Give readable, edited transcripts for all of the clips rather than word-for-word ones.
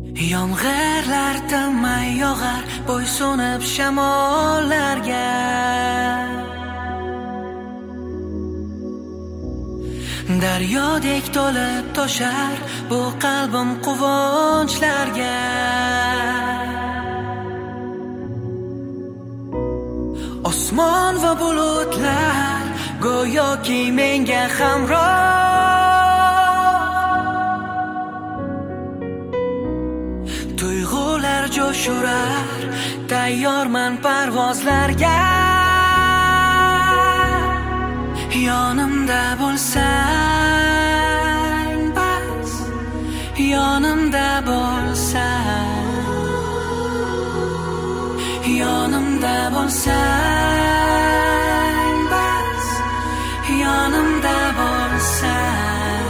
Yomg'irlar tinmay yog'ar, bo'ysunib shamollarga. Daryodek to'lib toshar bu qalbim quvonchlarga. Osmon va bulutlar go'yoki menga hamroh. Tuyg'ular jo'shurar, tayyorman parvozlarga. Yonimda bo'lsang bas, yonimda bo'lsang, yonimda bo'lsang bas, yonimda bo'lsang.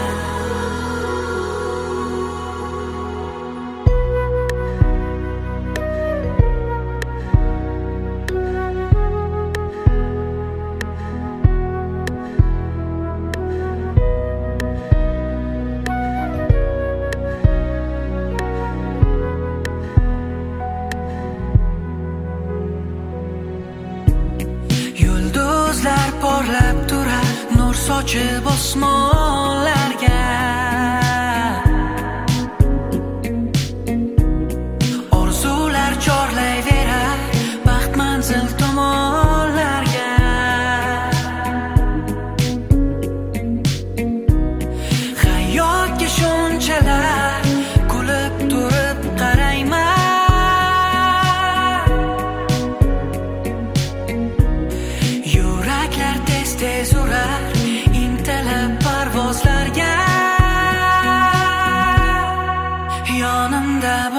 Yulduzlar porlab turar, nur sochib osmonlarga. Orzular chorlayverar, baxt manzil tomonlarga. Hayotga shunchalar kulib turib qarayman. Tez urar, intilib parvozlarga. Yonimda